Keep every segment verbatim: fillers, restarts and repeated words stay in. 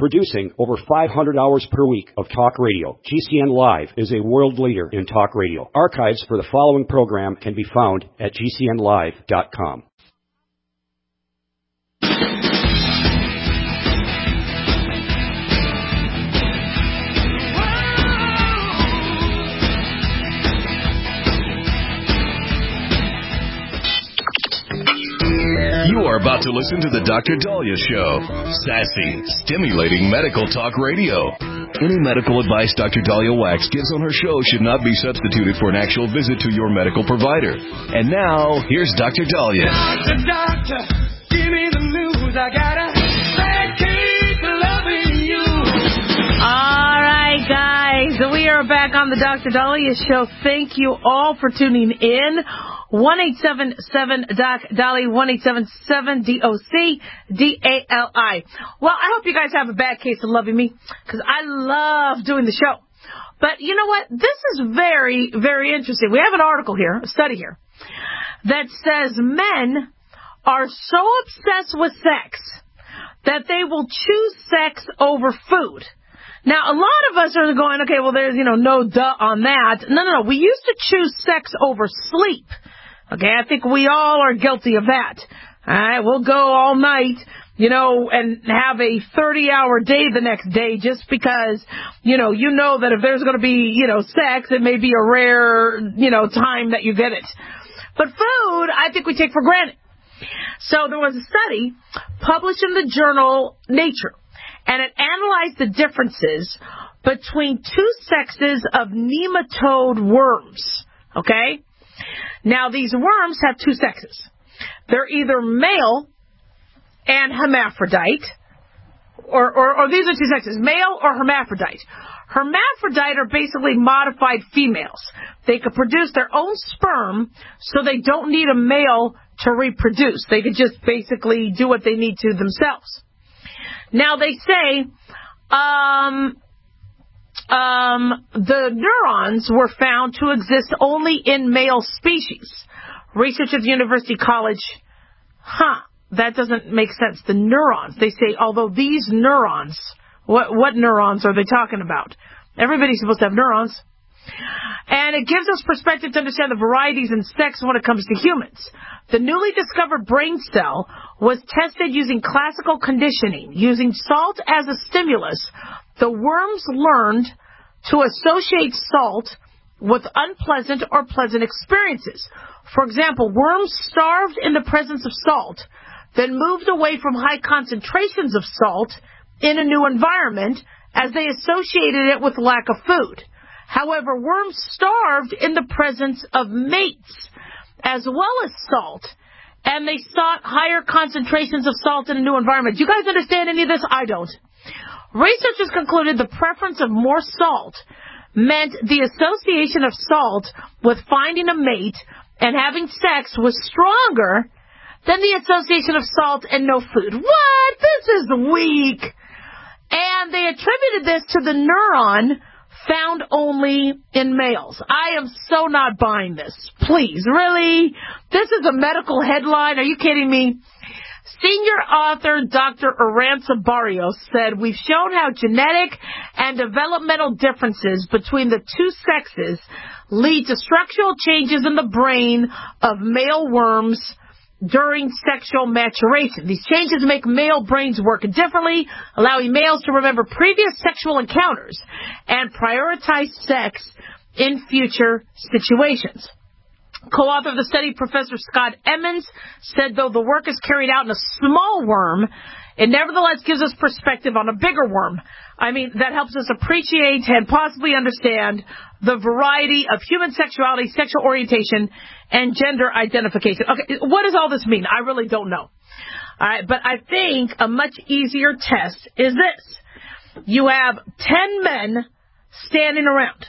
Producing over five hundred hours per week of talk radio, G C N Live is a world leader in talk radio. Archives for the following program can be found at G C N live dot com. You are about to listen to the Doctor Daliah Show. Sassy, stimulating medical talk radio. Any medical advice Doctor Daliah Wax gives on her show should not be substituted for an actual visit to your medical provider. And now, here's Doctor Daliah. Doctor, doctor, give me the news. I gotta keep loving you. All right, guys. We are back on the Doctor Daliah Show. Thank you all for tuning in. one eight seven seven doc Dali, one eight seven seven D O C D A L I. Well, I hope you guys have a bad case of loving me, because I love doing the show. But you know what? This is very, very interesting. We have an article here, a study here, that says men are so obsessed with sex that they will choose sex over food. Now, a lot of us are going, okay, well, there's, you know, no duh on that. No, no, no. We used to choose sex over sleep. Okay, I think we all are guilty of that. All right, we'll go all night, you know, and have a thirty-hour day the next day just because, you know, you know that if there's going to be, you know, sex, it may be a rare, you know, time that you get it. But food, I think we take for granted. So there was a study published in the journal Nature, and it analyzed the differences between two sexes of nematode worms, okay? Now, these worms have two sexes. They're either male and hermaphrodite, or, or, or these are two sexes, male or hermaphrodite. Hermaphrodite are basically modified females. They could produce their own sperm, so they don't need a male to reproduce. They could just basically do what they need to themselves. Now, they say um, um, the neurons were found to exist only in male species. Research at the University College, huh, that doesn't make sense. The neurons, they say, although these neurons, what, what neurons are they talking about? Everybody's supposed to have neurons. And it gives us perspective to understand the varieties in sex when it comes to humans. The newly discovered brain cell was tested using classical conditioning. Using salt as a stimulus, the worms learned to associate salt with unpleasant or pleasant experiences. For example, worms starved in the presence of salt, then moved away from high concentrations of salt in a new environment as they associated it with lack of food. However, worms starved in the presence of mates as well as salt, and they sought higher concentrations of salt in a new environment. Do you guys understand any of this? I don't. Researchers concluded the preference of more salt meant the association of salt with finding a mate and having sex was stronger than the association of salt and no food. What? This is weak. And they attributed this to the neuron found only in males. I am so not buying this. Please, really? This is a medical headline? Are you kidding me? Senior author Doctor Aranza Barrios said, we've shown how genetic and developmental differences between the two sexes lead to structural changes in the brain of male worms during sexual maturation. These changes make male brains work differently, allowing males to remember previous sexual encounters and prioritize sex in future situations. Co-author of the study, Professor Scott Emmons, said though the work is carried out in a small worm, it nevertheless gives us perspective on a bigger worm. I mean, that helps us appreciate and possibly understand the variety of human sexuality, sexual orientation, and gender identification. Okay, what does all this mean? I really don't know. All right, but I think a much easier test is this. You have ten men standing around,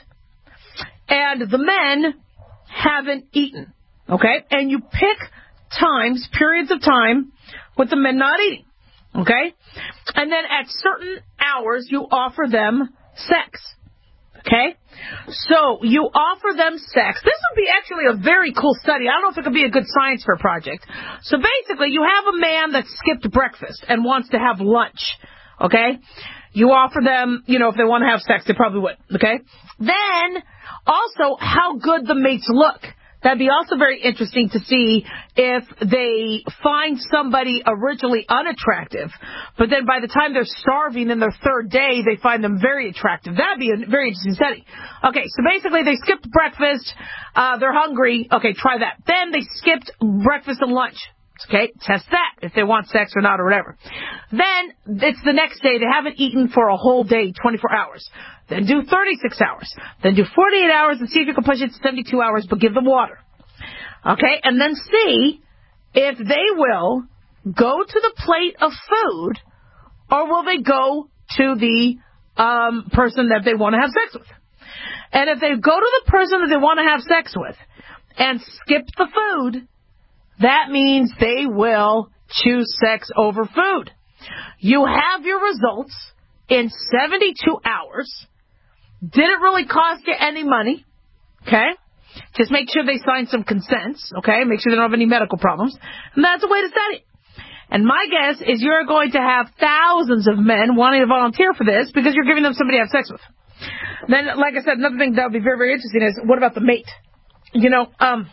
and the men haven't eaten, okay? And you pick times, periods of time, with the men not eating, okay? And then at certain hours, you offer them sex, okay? So you offer them sex. This would be actually a very cool study. I don't know if it could be a good science fair project. So basically, you have a man that skipped breakfast and wants to have lunch, okay? You offer them, you know, if they want to have sex, they probably would, okay? Then, also, how good the mates look. That'd be also very interesting to see if they find somebody originally unattractive, but then by the time they're starving in their third day, they find them very attractive. That'd be a very interesting study. Okay, so basically they skipped breakfast, uh, they're hungry. Okay, try that. Then they skipped breakfast and lunch. Okay, test that if they want sex or not or whatever. Then it's the next day. They haven't eaten for a whole day, twenty-four hours. Then do thirty-six hours. Then do forty-eight hours and see if you can push it to seventy-two hours, but give them water. Okay, and then see if they will go to the plate of food or will they go to the um, person that they want to have sex with. And if they go to the person that they want to have sex with and skip the food, that means they will choose sex over food. You have your results in seventy-two hours. Didn't really cost you any money. Okay? Just make sure they sign some consents. Okay? Make sure they don't have any medical problems. And that's a way to study it. And my guess is you're going to have thousands of men wanting to volunteer for this because you're giving them somebody to have sex with. Then, like I said, another thing that would be very, very interesting is, what about the mate? You know, um...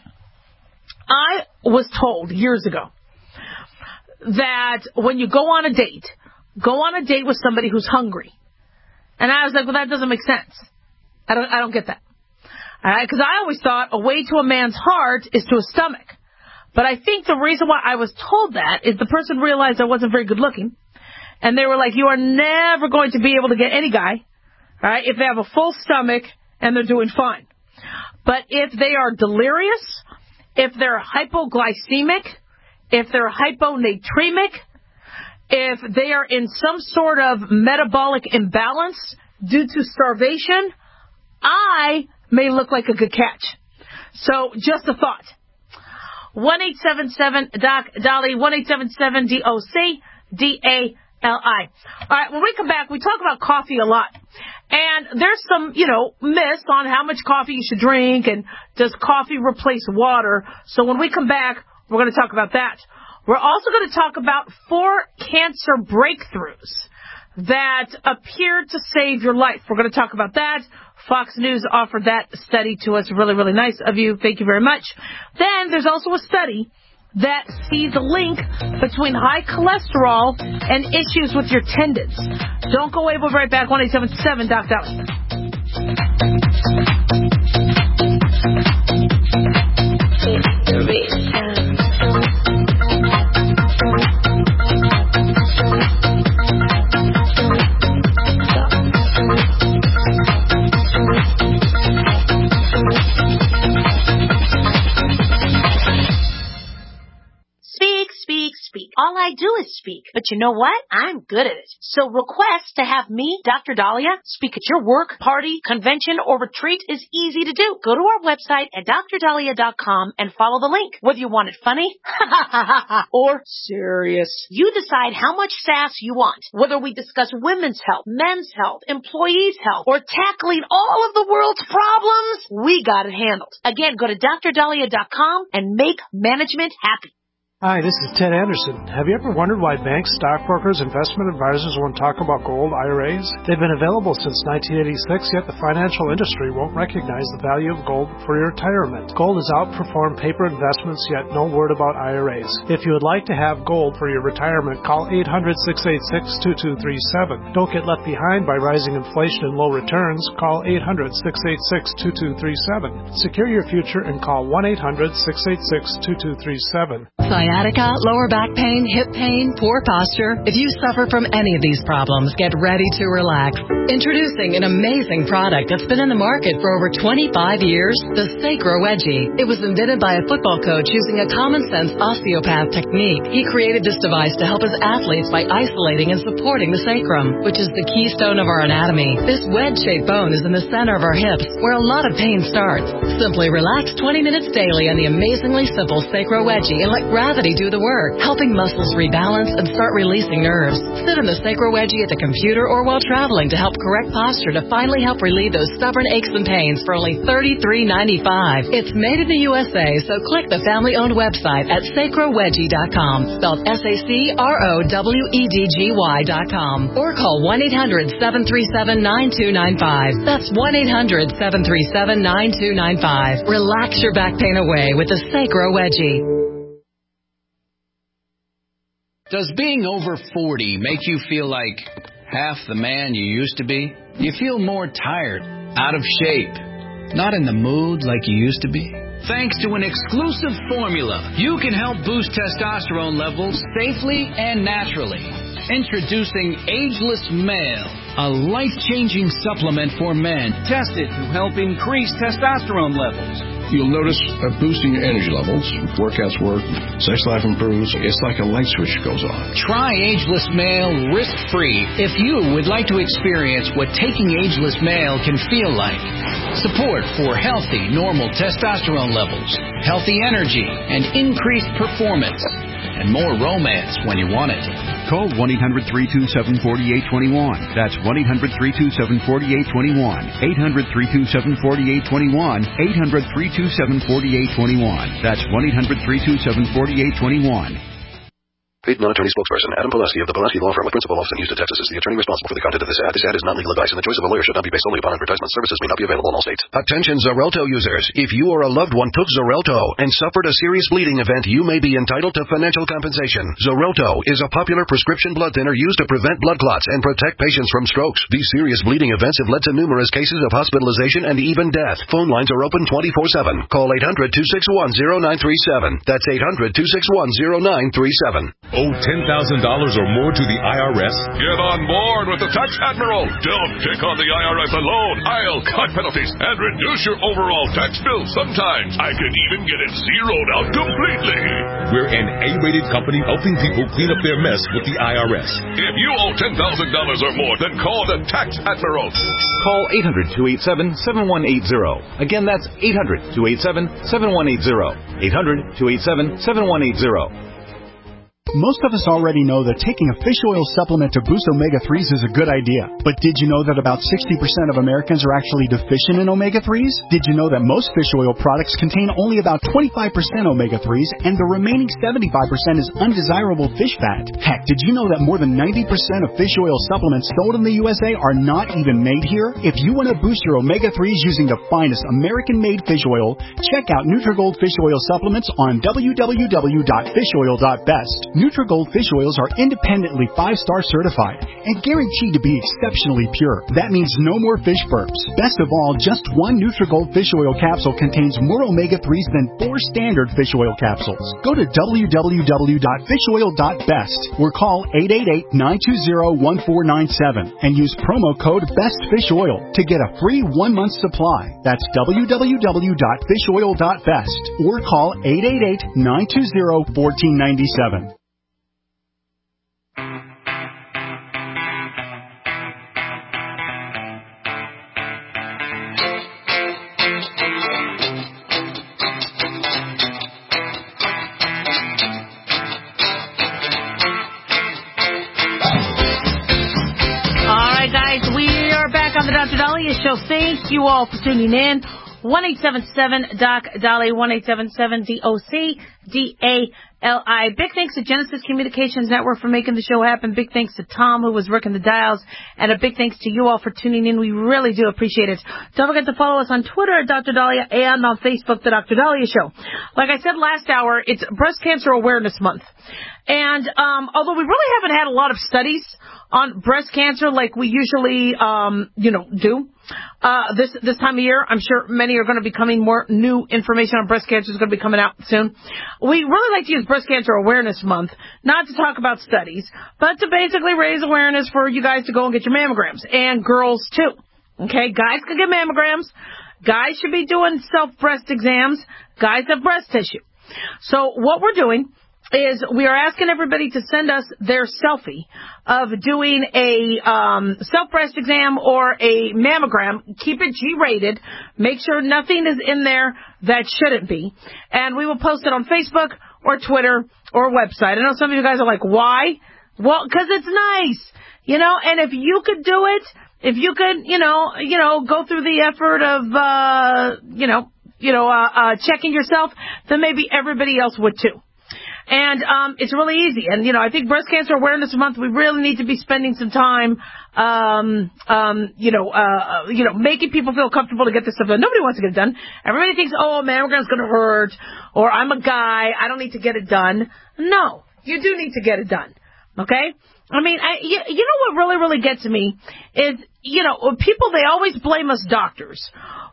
I was told years ago that when you go on a date, go on a date with somebody who's hungry. And I was like, well, that doesn't make sense. I don't, I don't get that. All right, because I always thought a way to a man's heart is to his stomach. But I think the reason why I was told that is the person realized I wasn't very good looking. And they were like, you are never going to be able to get any guy, all right, if they have a full stomach and they're doing fine. But if they are delirious, if they're hypoglycemic, if they're hyponatremic, if they are in some sort of metabolic imbalance due to starvation, I may look like a good catch. So, just a thought. one eight seven seven doc Dolly, one eight seven seven D O C D A L I. All right, when we come back, we talk about coffee a lot. And there's some, you know, myths on how much coffee you should drink and does coffee replace water. So when we come back, we're going to talk about that. We're also going to talk about four cancer breakthroughs that appear to save your life. We're going to talk about that. Fox News offered that study to us. Really, really nice of you. Thank you very much. Then there's also a study that sees a link between high cholesterol and issues with your tendons. Don't go away. We'll be right back. one eight seven seven Doc Dolly. All I do is speak. But you know what? I'm good at it. So request to have me, Doctor Dahlia, speak at your work, party, convention, or retreat is easy to do. Go to our website at D R dahlia dot com and follow the link. Whether you want it funny or serious, you decide how much sass you want. Whether we discuss women's health, men's health, employees' health, or tackling all of the world's problems, we got it handled. Again, go to D R dahlia dot com and make management happy. Hi, this is Ted Anderson. Have you ever wondered why banks, stockbrokers, investment advisors won't talk about gold I R As? They've been available since nineteen eighty-six, yet the financial industry won't recognize the value of gold for your retirement. Gold has outperformed paper investments, yet no word about I R As. If you would like to have gold for your retirement, call eight hundred, six eight six, two two three seven. Don't get left behind by rising inflation and low returns. Call eight hundred, six eight six, two two three seven. Secure your future and call one eight hundred, six eight six, two two three seven. Sciatica, lower back pain, hip pain, poor posture. If you suffer from any of these problems, get ready to relax. Introducing an amazing product that's been in the market for over twenty-five years, the Sacro Wedgie. It was invented by a football coach using a common-sense osteopath technique. He created this device to help his athletes by isolating and supporting the sacrum, which is the keystone of our anatomy. This wedge-shaped bone is in the center of our hips, where a lot of pain starts. Simply relax twenty minutes daily on the amazingly simple Sacro Wedgie and let gravity gravity do the work, helping muscles rebalance and start releasing nerves. Sit in the Sacro Wedgie at the computer or while traveling to help correct posture to finally help relieve those stubborn aches and pains for only thirty-three ninety-five. It's made in the U S A, so click the family-owned website at sacro wedgie dot com, spelled S A C R O W E D G Y dot com, or call one eight hundred seven three seven nine two nine five. That's one eight hundred seven three seven nine two nine five. Relax your back pain away with the Sacro Wedgie. Does being over forty make you feel like half the man you used to be? You feel more tired, out of shape, not in the mood like you used to be? Thanks to an exclusive formula, you can help boost testosterone levels safely and naturally. Introducing Ageless Male, a life-changing supplement for men tested to help increase testosterone levels. You'll notice a boost in your energy levels. Workouts work, sex life improves. It's like a light switch goes on. Try Ageless Male risk-free if you would like to experience what taking Ageless Male can feel like. Support for healthy, normal testosterone levels, healthy energy, and increased performance. And more romance when you want it. Call one eight hundred three two seven four eight two one. That's one eight hundred three two seven four eight two one. eight hundred three two seven four eight two one. eight hundred three two seven four eight two one. That's one eight hundred three two seven four eight two one. Paid non-attorney spokesperson Adam Pulaski of the Pulaski Law Firm with principal office in Houston, Texas is the attorney responsible for the content of this ad. This ad is not legal advice, and the choice of a lawyer should not be based solely upon advertisement. Services may not be available in all states. Attention Xarelto users. If you or a loved one took Xarelto and suffered a serious bleeding event, you may be entitled to financial compensation. Xarelto is a popular prescription blood thinner used to prevent blood clots and protect patients from strokes. These serious bleeding events have led to numerous cases of hospitalization and even death. Phone lines are open twenty-four seven. Call eight hundred two six one zero nine three seven. That's eight hundred two six one zero nine three seven. Owe ten thousand dollars or more to the I R S? Get on board with the Tax Admiral. Don't take on the I R S alone. I'll cut penalties and reduce your overall tax bill. Sometimes I can even get it zeroed out completely. We're an A-rated company helping people clean up their mess with the I R S. If you owe ten thousand dollars or more, then call the Tax Admiral. Call eight hundred two eight seven seven one eight zero. Again, that's eight hundred two eight seven seven one eight zero. eight hundred two eight seven seven one eight zero. Most of us already know that taking a fish oil supplement to boost omega threes is a good idea. But did you know that about sixty percent of Americans are actually deficient in omega threes? Did you know that most fish oil products contain only about twenty-five percent omega threes and the remaining seventy-five percent is undesirable fish fat? Heck, did you know that more than ninety percent of fish oil supplements sold in the U S A are not even made here? If you want to boost your omega threes using the finest American-made fish oil, check out Nutrigold Fish Oil Supplements on w w w dot fish oil dot best. Nutrigold fish oils are independently five-star certified and guaranteed to be exceptionally pure. That means no more fish burps. Best of all, just one Nutrigold fish oil capsule contains more omega threes than four standard fish oil capsules. Go to w w w dot fish oil dot best or call eight eight eight nine two zero one four nine seven and use promo code BESTFISHOIL to get a free one-month supply. That's w w w dot fish oil dot best or call eight eight eight nine two zero one four nine seven. On the Doctor Dahlia Show. Thank you all for tuning in. one eight seven seven D O C D A L I, one eight seven seven D O C D A L I. Big thanks to Genesis Communications Network for making the show happen. Big thanks to Tom, who was working the dials. And a big thanks to you all for tuning in. We really do appreciate it. Don't forget to follow us on Twitter at Doctor Dahlia and on Facebook, The Doctor Dahlia Show. Like I said last hour, it's Breast Cancer Awareness Month. And um although we really haven't had a lot of studies on breast cancer like we usually, um, you know, do. Uh, this, this time of year, I'm sure many are going to be coming, more new information on breast cancer is going to be coming out soon. We really like to use Breast Cancer Awareness Month, not to talk about studies, but to basically raise awareness for you guys to go and get your mammograms. And girls too. Okay, guys can get mammograms. Guys should be doing self-breast exams. Guys have breast tissue. So what we're doing is we are asking everybody to send us their selfie of doing a um, self-breast exam or a mammogram. Keep it G-rated. Make sure nothing is in there that shouldn't be. And we will post it on Facebook or Twitter or website. I know some of you guys are like, why? Well, because it's nice, you know, and if you could do it, if you could, you know, you know, go through the effort of, uh, you know, you know, uh, uh, checking yourself, then maybe everybody else would too. And um, it's really easy. And, you know, I think Breast Cancer Awareness Month, we really need to be spending some time, um, um, you know, uh, you know, making people feel comfortable to get this stuff done. Nobody wants to get it done. Everybody thinks, oh, mammogram's going to hurt, or I'm a guy, I don't need to get it done. No, you do need to get it done. Okay? I mean, I, you, you know what really, really gets me is, you know, people, they always blame us doctors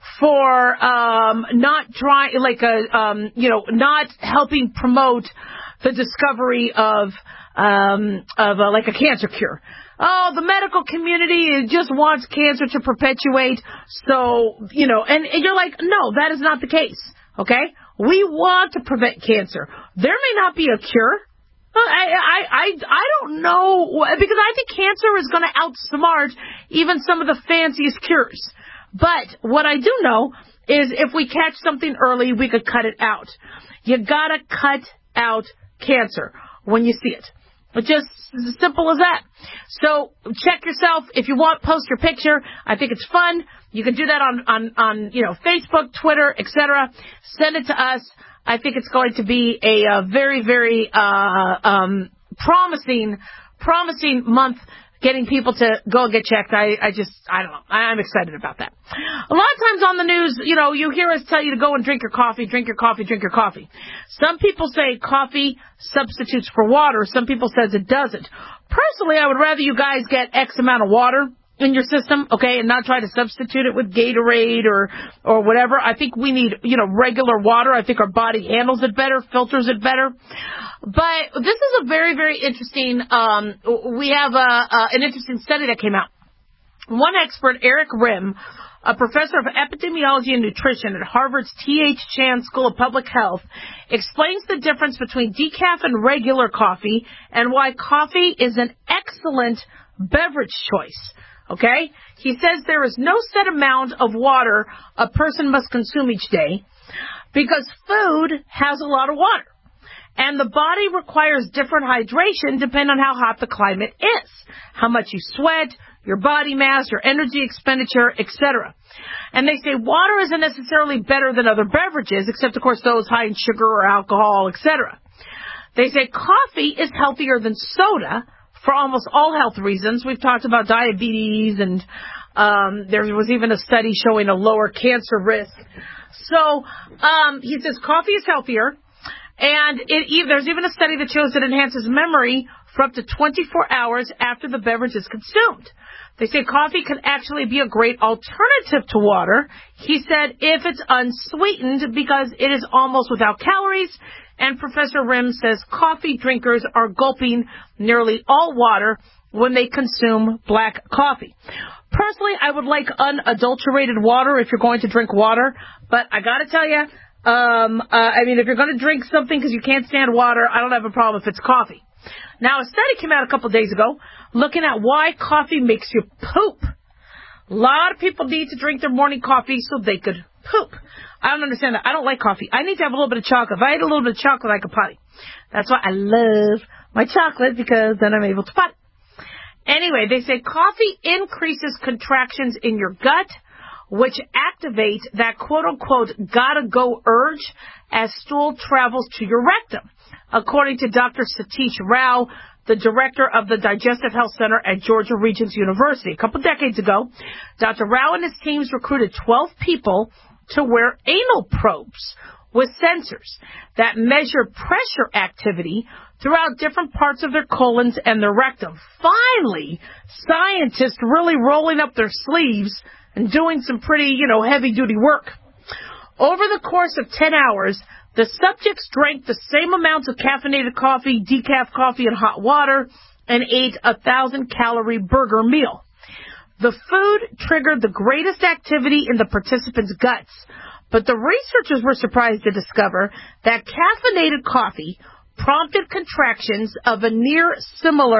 for um, not trying, like, a, um, you know, not helping promote the discovery of, um, of uh, like a cancer cure. Oh, the medical community just wants cancer to perpetuate. So, you know, and, and you're like, no, that is not the case. Okay? We want to prevent cancer. There may not be a cure. I, I, I, I don't know, because I think cancer is going to outsmart even some of the fanciest cures. But what I do know is if we catch something early, we could cut it out. You gotta cut out cancer when you see it. It's just as simple as that. So check yourself. If you want, post your picture. I think it's fun. You can do that on, on, on you know, Facebook, Twitter, et cetera. Send it to us. I think it's going to be a, a very, very uh, um, promising, promising month getting people to go and get checked. I, I just, I don't know. I'm excited about that. A lot of times on the news, you know, you hear us tell you to go and drink your coffee, drink your coffee, drink your coffee. Some people say coffee substitutes for water. Some people says it doesn't. Personally, I would rather you guys get X amount of water in your system, okay, and not try to substitute it with Gatorade or, or whatever. I think we need, you know, regular water. I think our body handles it better, filters it better. But this is a very, very interesting, um, we have a, a, an interesting study that came out. One expert, Eric Rim, a professor of epidemiology and nutrition at Harvard's T H Chan School of Public Health, explains the difference between decaf and regular coffee and why coffee is an excellent beverage choice. Okay? He says there is no set amount of water a person must consume each day because food has a lot of water. And the body requires different hydration depending on how hot the climate is, how much you sweat, your body mass, your energy expenditure, et cetera. And they say water isn't necessarily better than other beverages, except, of course, those high in sugar or alcohol, et cetera. They say coffee is healthier than soda for almost all health reasons. We've talked about diabetes, and um, there was even a study showing a lower cancer risk. So um, he says coffee is healthier. And it, there's even a study that shows it enhances memory for up to twenty-four hours after the beverage is consumed. They say coffee can actually be a great alternative to water. He said if it's unsweetened because it is almost without calories. And Professor Rim says coffee drinkers are gulping nearly all water when they consume black coffee. Personally, I would like unadulterated water if you're going to drink water. But I got to tell you, Um, uh, I mean, if you're going to drink something because you can't stand water, I don't have a problem if it's coffee. Now, a study came out a couple days ago looking at why coffee makes you poop. A lot of people need to drink their morning coffee so they could poop. I don't understand that. I don't like coffee. I need to have a little bit of chocolate. If I ate a little bit of chocolate, I could potty. That's why I love my chocolate, because then I'm able to potty. Anyway, they say coffee increases contractions in your gut, which activate that quote-unquote gotta-go urge as stool travels to your rectum, according to Doctor Satish Rao, the director of the Digestive Health Center at Georgia Regents University. A couple decades ago, Doctor Rao and his teams recruited twelve people to wear anal probes with sensors that measure pressure activity throughout different parts of their colons and their rectum. Finally, scientists really rolling up their sleeves and doing some pretty, you know, heavy-duty work. Over the course of ten hours, the subjects drank the same amounts of caffeinated coffee, decaf coffee, and hot water, and ate a one thousand calorie burger meal. The food triggered the greatest activity in the participants' guts, but the researchers were surprised to discover that caffeinated coffee prompted contractions of a near similar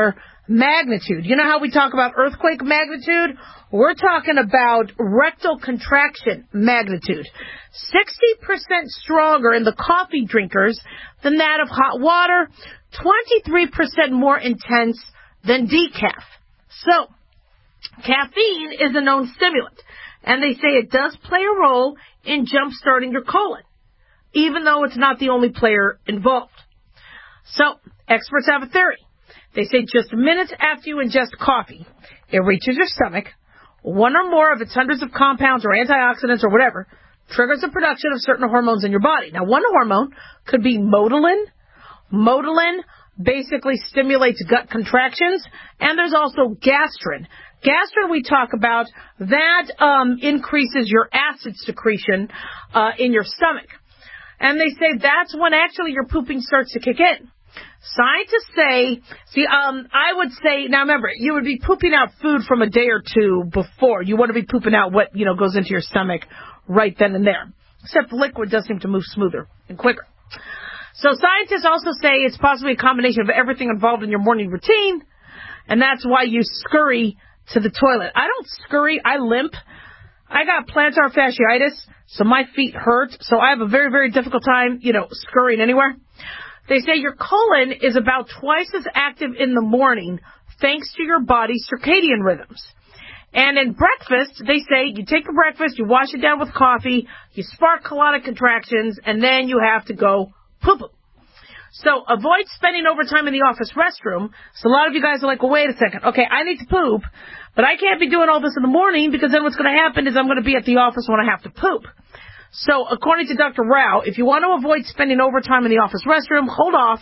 magnitude. You know how we talk about earthquake magnitude? We're talking about rectal contraction magnitude. sixty percent stronger in the coffee drinkers than that of hot water, twenty-three percent more intense than decaf. So, caffeine is a known stimulant, and they say it does play a role in jump-starting your colon, even though it's not the only player involved. So, experts have a theory. They say just minutes after you ingest coffee, it reaches your stomach, one or more of its hundreds of compounds or antioxidants or whatever triggers the production of certain hormones in your body. Now, one hormone could be motilin. Motilin basically stimulates gut contractions, and there's also gastrin. Gastrin we talk about, that um, increases your acid secretion uh, in your stomach. And they say that's when actually your pooping starts to kick in. Scientists say, see, um, I would say, now remember, you would be pooping out food from a day or two before. You want to be pooping out what, you know, goes into your stomach right then and there. Except liquid does seem to move smoother and quicker. So scientists also say it's possibly a combination of everything involved in your morning routine, and that's why you scurry to the toilet. I don't scurry, I limp. I got plantar fasciitis, so my feet hurt, so I have a very, very difficult time, you know, scurrying anywhere. They say your colon is about twice as active in the morning thanks to your body's circadian rhythms. And in breakfast, they say you take your breakfast, you wash it down with coffee, you spark colonic contractions, and then you have to go poo-poo. So avoid spending overtime in the office restroom. So a lot of you guys are like, well, wait a second. Okay, I need to poop, but I can't be doing all this in the morning because then what's going to happen is I'm going to be at the office when I have to poop. So according to Doctor Rao, if you want to avoid spending overtime in the office restroom, hold off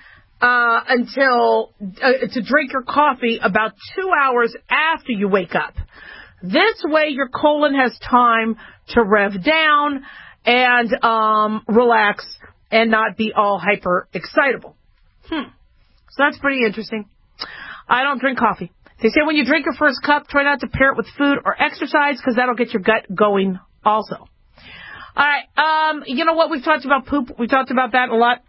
uh, until uh, to drink your coffee about two hours after you wake up. This way your colon has time to rev down and um, relax and not be all hyper excitable. Hmm. So that's pretty interesting. I don't drink coffee. They say when you drink your first cup, try not to pair it with food or exercise because that'll get your gut going also. All right, um, you know what? We've talked about poop. We've talked about that a lot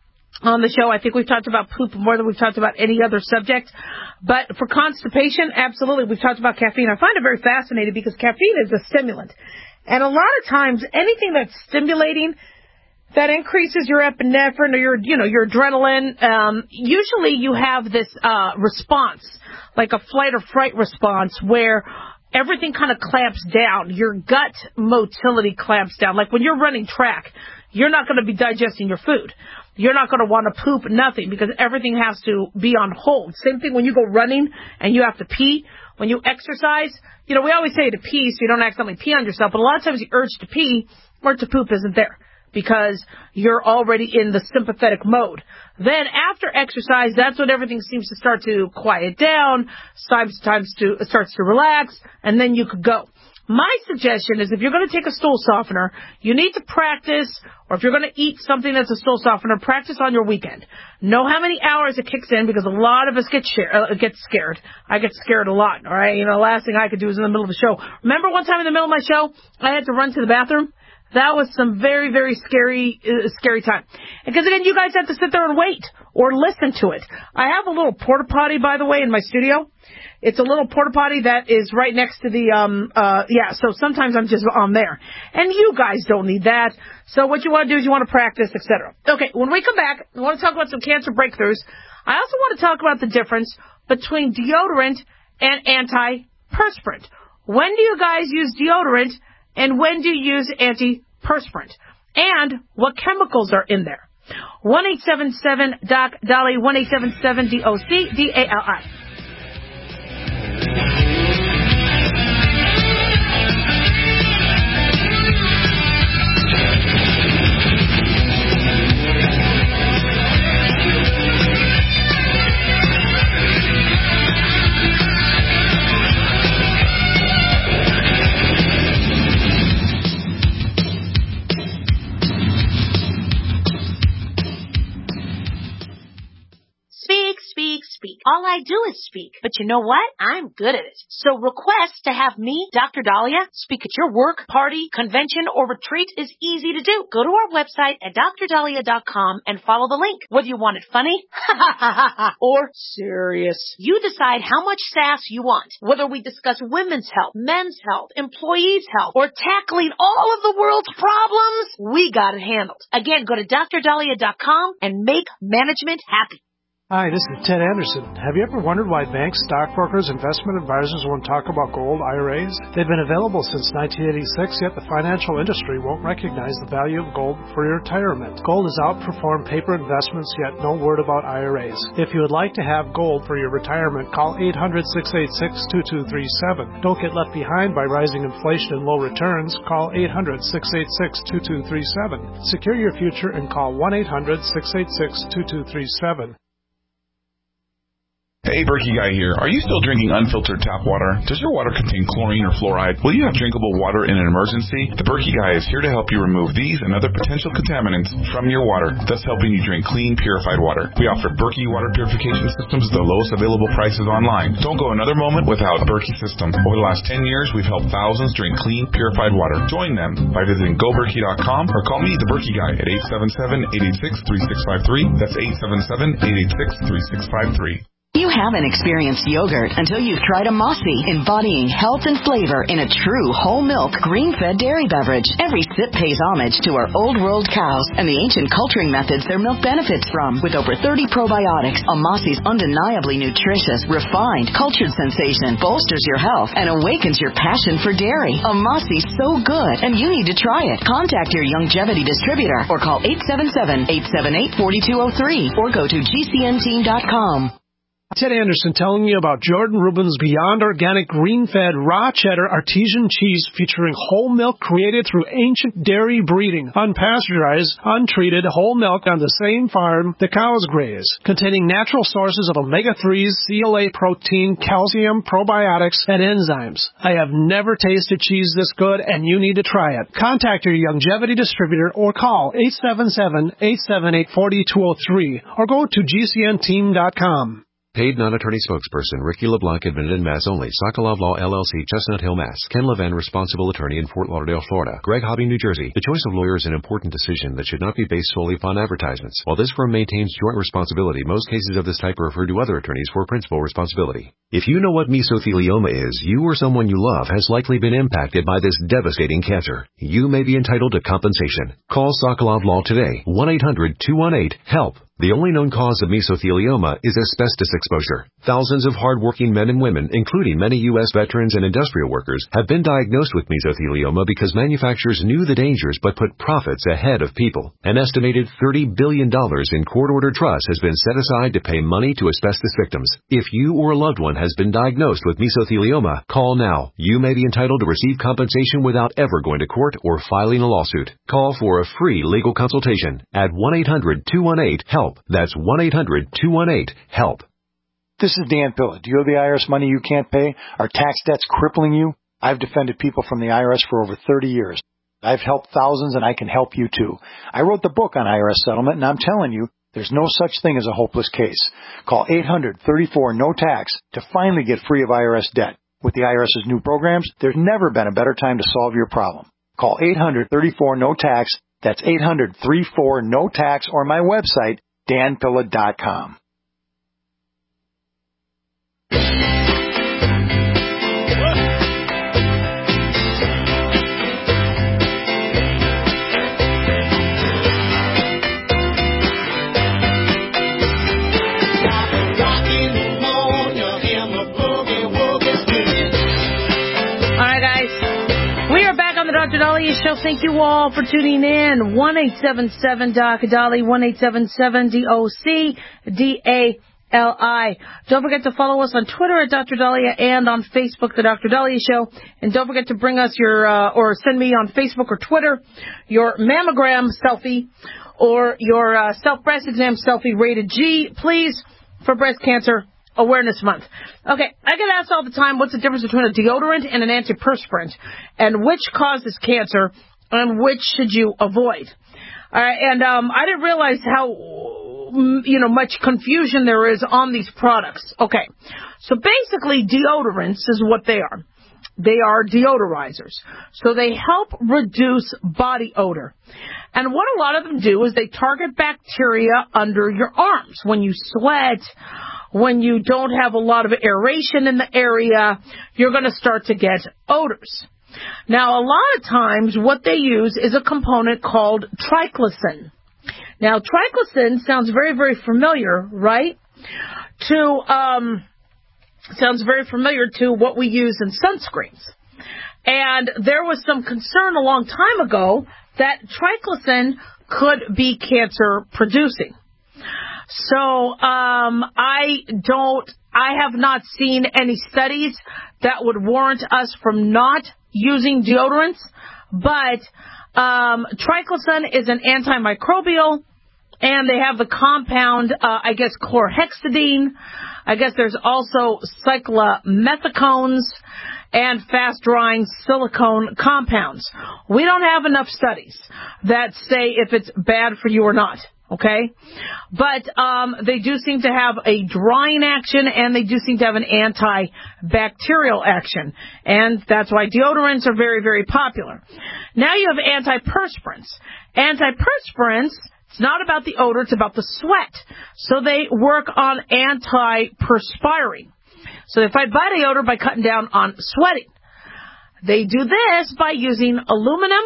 on the show. I think we've talked about poop more than we've talked about any other subject. But for constipation, absolutely, we've talked about caffeine. I find it very fascinating because caffeine is a stimulant. And a lot of times, anything that's stimulating, that increases your epinephrine or your, you know, your adrenaline, um, usually you have this uh, response, like a flight or fright response where everything kind of clamps down. Your gut motility clamps down. Like when you're running track, you're not going to be digesting your food. You're not going to want to poop, nothing, because everything has to be on hold. Same thing when you go running and you have to pee. When you exercise, you know, we always say to pee so you don't accidentally pee on yourself, but a lot of times the urge to pee or to poop isn't there because you're already in the sympathetic mode. Then after exercise, that's when everything seems to start to quiet down, times times to starts to relax, and then you could go. My suggestion is if you're going to take a stool softener, you need to practice, or if you're going to eat something that's a stool softener, practice on your weekend. Know how many hours it kicks in because a lot of us get, share, uh, get scared. I get scared a lot, all right? You know, the last thing I could do is in the middle of the show. Remember one time in the middle of my show, I had to run to the bathroom? That was some very, very scary, uh, scary time. Because again, you guys have to sit there and wait or listen to it. I have a little porta potty, by the way, in my studio. It's a little porta potty that is right next to the, um, uh, yeah, so sometimes I'm just on there. And you guys don't need that. So what you want to do is you want to practice, et cetera. Okay, when we come back, I want to talk about some cancer breakthroughs. I also want to talk about the difference between deodorant and antiperspirant. When do you guys use deodorant and when do you use antiperspirant? And what chemicals are in there? one eight seven seven D O C, Dolly, one eight seven seven D O C, D A L I. All I do is speak. But you know what? I'm good at it. So request to have me, Doctor Dahlia, speak at your work, party, convention, or retreat is easy to do. Go to our website at dr dahlia dot com and follow the link. Whether you want it funny or serious, you decide how much sass you want. Whether we discuss women's health, men's health, employees' health, or tackling all of the world's problems, we got it handled. Again, go to dr dahlia dot com and make management happy. Hi, this is Ted Anderson. Have you ever wondered why banks, stockbrokers, investment advisors won't talk about gold I R As? They've been available since nineteen eighty-six, yet the financial industry won't recognize the value of gold for your retirement. Gold has outperformed paper investments, yet no word about I R As. If you would like to have gold for your retirement, call eight hundred, six eight six, two two three seven. Don't get left behind by rising inflation and low returns. Call eight hundred, six eight six, two two three seven. Secure your future and call one eight hundred, six eight six, two two three seven. Hey, Berkey Guy here. Are you still drinking unfiltered tap water? Does your water contain chlorine or fluoride? Will you have drinkable water in an emergency? The Berkey Guy is here to help you remove these and other potential contaminants from your water, thus helping you drink clean, purified water. We offer Berkey water purification systems at the lowest available prices online. Don't go another moment without a Berkey system. Over the last ten years, we've helped thousands drink clean, purified water. Join them by visiting go berkey dot com or call me, the Berkey Guy, at eight seven seven, eight eight six, three six five three. That's eight seven seven, eight eight six, three six five three. You haven't experienced yogurt until you've tried a Mossy, embodying health and flavor in a true whole milk, green-fed dairy beverage. Every sip pays homage to our old world cows and the ancient culturing methods their milk benefits from. With over thirty probiotics, a Mossy's undeniably nutritious, refined, cultured sensation bolsters your health and awakens your passion for dairy. A Mossy's so good, and you need to try it. Contact your Youngevity distributor or call eight seven seven, eight seven eight, four two zero three or go to G C N team dot com. Ted Anderson telling you about Jordan Rubin's Beyond Organic Green-Fed Raw Cheddar Artesian Cheese featuring whole milk created through ancient dairy breeding, unpasteurized, untreated whole milk on the same farm the cows graze, containing natural sources of omega threes, C L A protein, calcium, probiotics, and enzymes. I have never tasted cheese this good, and you need to try it. Contact your Youngevity distributor or call eight seven seven, eight seven eight, four two zero three or go to G C N team dot com. Paid non-attorney spokesperson Ricky LeBlanc, admitted in Mass only. Sokolov Law, L L C, Chestnut Hill, Mass. Ken Levan, responsible attorney in Fort Lauderdale, Florida. Greg Hobby, New Jersey. The choice of lawyer is an important decision that should not be based solely upon advertisements. While this firm maintains joint responsibility, most cases of this type are referred to other attorneys for principal responsibility. If you know what mesothelioma is, you or someone you love has likely been impacted by this devastating cancer. You may be entitled to compensation. Call Sokolov Law today. one eight hundred, two one eight, HELP. The only known cause of mesothelioma is asbestos exposure. Thousands of hardworking men and women, including many U S veterans and industrial workers, have been diagnosed with mesothelioma because manufacturers knew the dangers but put profits ahead of people. An estimated thirty billion dollars in court-ordered trust has been set aside to pay money to asbestos victims. If you or a loved one has been diagnosed with mesothelioma, call now. You may be entitled to receive compensation without ever going to court or filing a lawsuit. Call for a free legal consultation at one eight hundred, two one eight, HELP. That's one eight hundred, two one eight, HELP. This is Dan Pilla. Do you owe the I R S money you can't pay? Are tax debts crippling you? I've defended people from the I R S for over thirty years. I've helped thousands, and I can help you too. I wrote the book on I R S settlement, and I'm telling you, there's no such thing as a hopeless case. Call eight hundred, thirty-four, no tax to finally get free of I R S debt. With the IRS's new programs, there's never been a better time to solve your problem. Call eight hundred, thirty-four, no tax. That's eight hundred, thirty-four, no tax, or my website, dan pilla dot com. Doctor Dahlia Show. Thank you all for tuning in. one eight seven seven D O C D A L I, one eight seven seven D O C D A L I. Don't forget to follow us on Twitter at Doctor Dahlia and on Facebook, The Doctor Dahlia Show. And don't forget to bring us your, uh, or send me on Facebook or Twitter your mammogram selfie or your uh, self-breast exam selfie rated G, please, for Breast Cancer Awareness Month. Okay, I get asked all the time, what's the difference between a deodorant and an antiperspirant, and which causes cancer, and which should you avoid? All right, and um, I didn't realize how you know, much confusion there is on these products. Okay, so basically deodorants is what they are. They are deodorizers. So they help reduce body odor. And what a lot of them do is they target bacteria under your arms. When you sweat, when you don't have a lot of aeration in the area, you're going to start to get odors. Now, a lot of times what they use is a component called triclosan. Now, triclosan sounds very, very familiar, right? To, um... Sounds very familiar to what we use in sunscreens. And there was some concern a long time ago that triclosan could be cancer producing. So um, I don't, I have not seen any studies that would warrant us from not using deodorants, but um, triclosan is an antimicrobial. And they have the compound, uh, I guess, chlorhexidine. I guess there's also cyclomethicones and fast-drying silicone compounds. We don't have enough studies that say if it's bad for you or not, okay? But um, they do seem to have a drying action, and they do seem to have an antibacterial action. And that's why deodorants are very, very popular. Now you have antiperspirants. Antiperspirants... It's not about the odor, it's about the sweat. So they work on anti-perspiring. So they fight body odor by cutting down on sweating. They do this by using aluminum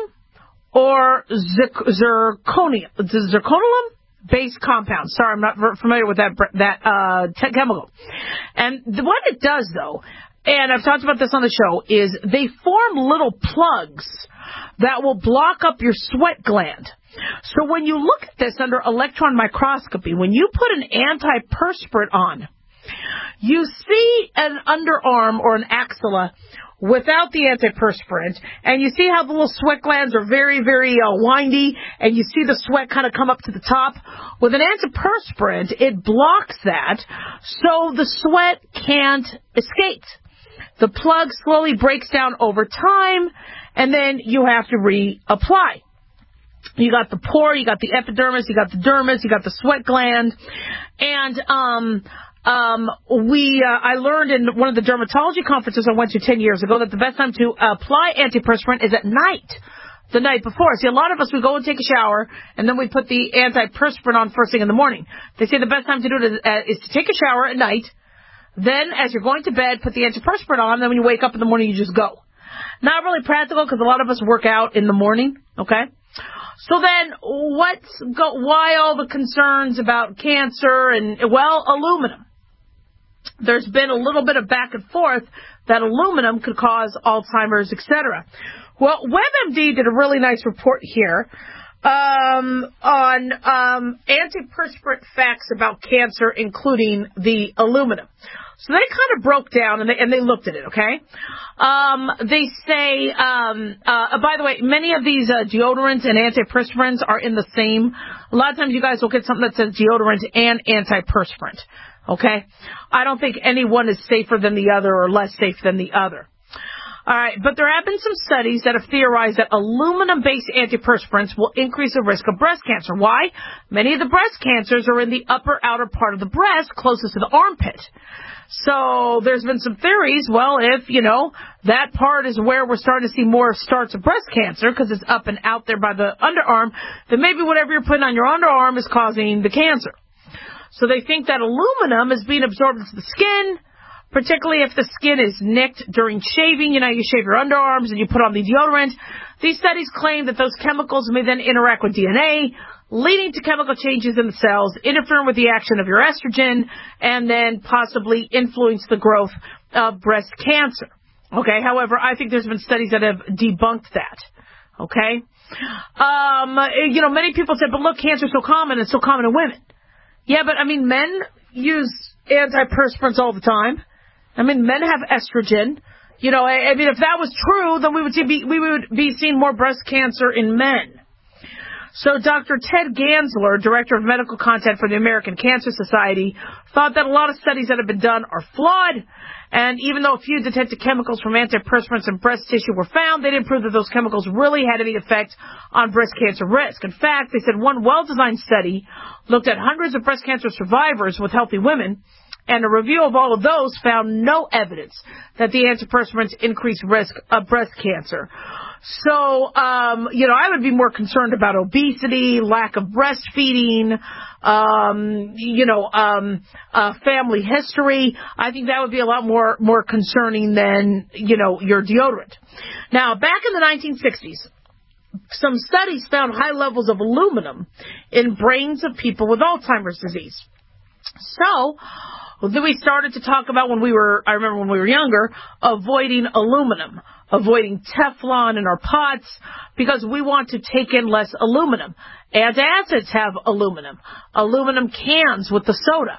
or zirconium, zirconium-based compounds. Sorry, I'm not familiar with that that uh, chemical. And what it does, though, and I've talked about this on the show, is they form little plugs that will block up your sweat gland. So when you look at this under electron microscopy, when you put an antiperspirant on, you see an underarm or an axilla without the antiperspirant, and you see how the little sweat glands are very, very uh, windy, and you see the sweat kind of come up to the top. With an antiperspirant, it blocks that, so the sweat can't escape. The plug slowly breaks down over time, and then you have to reapply. You got the pore, you got the epidermis, you got the dermis, you got the sweat gland. And um, um, we, uh, I learned in one of the dermatology conferences I went to ten years ago that the best time to apply antiperspirant is at night, the night before. See, a lot of us, we go and take a shower, and then we put the antiperspirant on first thing in the morning. They say the best time to do it is, uh, is to take a shower at night. Then, as you're going to bed, put the antiperspirant on. Then when you wake up in the morning, you just go. Not really practical because a lot of us work out in the morning, okay? So then, what's go, why all the concerns about cancer and, well, aluminum? There's been a little bit of back and forth that aluminum could cause Alzheimer's, et cetera. Well, WebMD did a really nice report here um, on um, antiperspirant facts about cancer, including the aluminum. So they kind of broke down, and they, and they looked at it, okay? Um, they say, um, uh, by the way, many of these uh, deodorants and antiperspirants are in the same. A lot of times you guys will get something that says deodorant and antiperspirant, okay? I don't think any one is safer than the other or less safe than the other. All right, but there have been some studies that have theorized that aluminum-based antiperspirants will increase the risk of breast cancer. Why? Many of the breast cancers are in the upper outer part of the breast, closest to the armpit. So there's been some theories, well, if, you know, that part is where we're starting to see more starts of breast cancer because it's up and out there by the underarm, then maybe whatever you're putting on your underarm is causing the cancer. So they think that aluminum is being absorbed into the skin, particularly if the skin is nicked during shaving. You know, you shave your underarms and you put on the deodorant. These studies claim that those chemicals may then interact with D N A, leading to chemical changes in the cells, interfering with the action of your estrogen, and then possibly influence the growth of breast cancer. Okay, however, I think there's been studies that have debunked that. Okay? Um, you know, many people said, but look, cancer is so common, it's so common in women. Yeah, but I mean, men use antiperspirants all the time. I mean, men have estrogen. You know, I, I mean, if that was true, then we would see, be, we would be seeing more breast cancer in men. So Doctor Ted Gansler, Director of Medical Content for the American Cancer Society, thought that a lot of studies that have been done are flawed, and even though a few detected chemicals from antiperspirants in breast tissue were found, they didn't prove that those chemicals really had any effect on breast cancer risk. In fact, they said one well-designed study looked at hundreds of breast cancer survivors with healthy women, and a review of all of those found no evidence that the antiperspirants increased risk of breast cancer. So, um, you know, I would be more concerned about obesity, lack of breastfeeding, um, you know, um, uh, family history. I think that would be a lot more, more concerning than, you know, your deodorant. Now, back in the nineteen sixties, some studies found high levels of aluminum in brains of people with Alzheimer's disease. So, then we started to talk about when we were, I remember when we were younger, avoiding aluminum, avoiding Teflon in our pots, because we want to take in less aluminum. Antacids have aluminum, aluminum cans with the soda.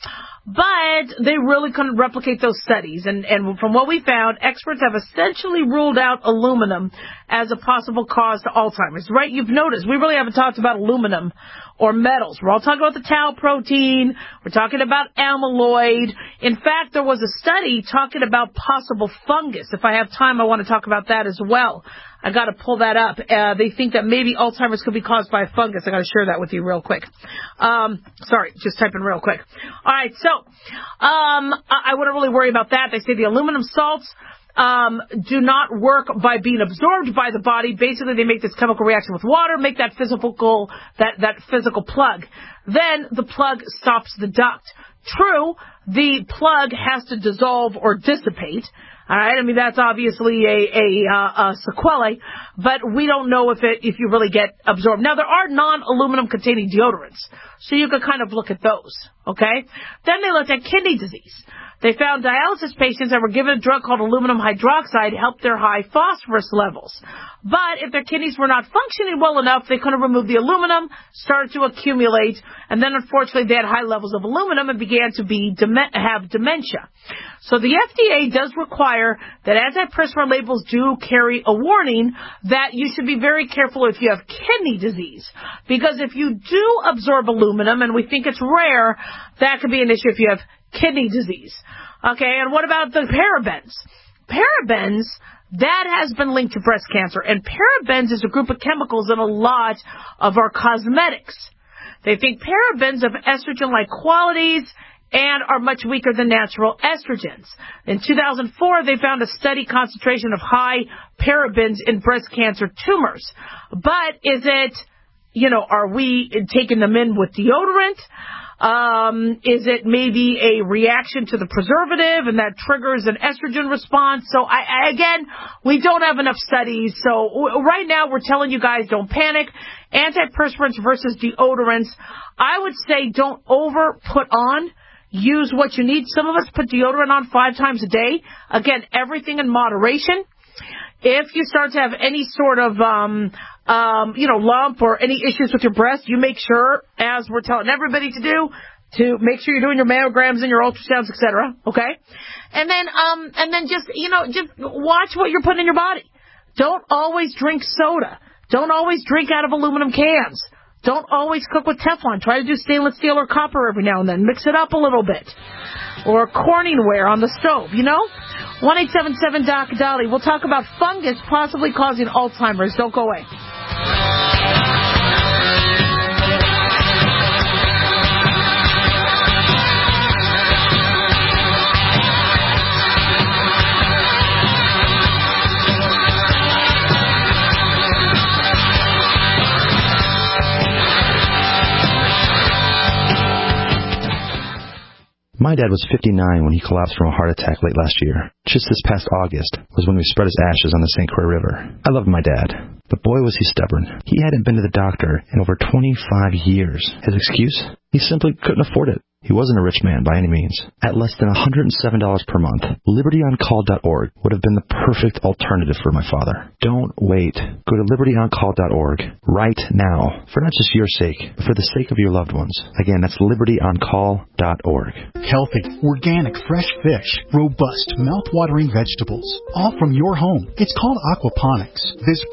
But they really couldn't replicate those studies. And, and from what we found, experts have essentially ruled out aluminum as a possible cause to Alzheimer's. Right? You've noticed, we really haven't talked about aluminum or metals. We're all talking about the tau protein. We're talking about amyloid. In fact, there was a study talking about possible fungus. If I have time, I want to talk about that as well. I got to pull that up. Uh, they think that maybe Alzheimer's could be caused by a fungus. I got to share that with you real quick. Um, sorry, just type in real quick. All right, so um, I, I wouldn't really worry about that. They say the aluminum salts um, do not work by being absorbed by the body. Basically, they make this chemical reaction with water, make that physical that that physical plug. Then the plug stops the duct. True, the plug has to dissolve or dissipate. All right, I mean, that's obviously a, a, uh, a sequelae, but we don't know if it, if you really get absorbed. Now, there are non-aluminum containing deodorants, so you could kind of look at those, okay? Then they looked at kidney disease. They found dialysis patients that were given a drug called aluminum hydroxide helped their high phosphorus levels. But if their kidneys were not functioning well enough, they couldn't remove the aluminum, started to accumulate, and then unfortunately they had high levels of aluminum and began to be have dementia. So the F D A does require that antiperspirant labels do carry a warning that you should be very careful if you have kidney disease. Because if you do absorb aluminum, and we think it's rare, that could be an issue if you have kidney disease. Okay, and what about the parabens? Parabens, that has been linked to breast cancer, and parabens is a group of chemicals in a lot of our cosmetics. They think parabens have estrogen-like qualities and are much weaker than natural estrogens. In two thousand four, they found a steady concentration of high parabens in breast cancer tumors. But is it, you know, are we taking them in with deodorant? Um, is it maybe a reaction to the preservative and that triggers an estrogen response? So I, I again, we don't have enough studies. So w- right now we're telling you guys don't panic. Antiperspirants versus deodorants. I would say don't over put on. Use what you need. Some of us put deodorant on five times a day. Again, everything in moderation. If you start to have any sort of, um, um, you know, lump or any issues with your breast, you make sure, as we're telling everybody to do, to make sure you're doing your mammograms and your ultrasounds, et cetera. Okay? And then, um, and then just, you know, just watch what you're putting in your body. Don't always drink soda. Don't always drink out of aluminum cans. Don't always cook with Teflon. Try to do stainless steel or copper every now and then. Mix it up a little bit. Or Corningware on the stove, you know? one eight seven seven Doc Dolly. We'll talk about fungus possibly causing Alzheimer's. Don't go away. My dad was fifty-nine when he collapsed from a heart attack late last year. Just this past August was when we spread his ashes on the Saint Croix River. I loved my dad, but boy was he stubborn. He hadn't been to the doctor in over twenty-five years. His excuse? He simply couldn't afford it. He wasn't a rich man by any means. At less than one hundred seven dollars per month, liberty on call dot org would have been the perfect alternative for my father. Don't wait. Go to liberty on call dot org right now, for not just your sake, but for the sake of your loved ones. Again, that's liberty on call dot org. Healthy, organic, fresh fish, robust, mouth-watering vegetables, all from your home. It's called aquaponics. This brilliant